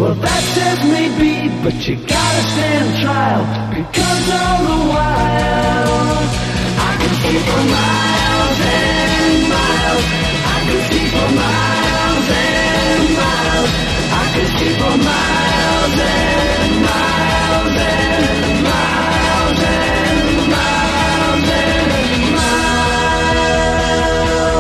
Well, that just may be, but you gotta stand trial, because all the while I can see for miles and miles.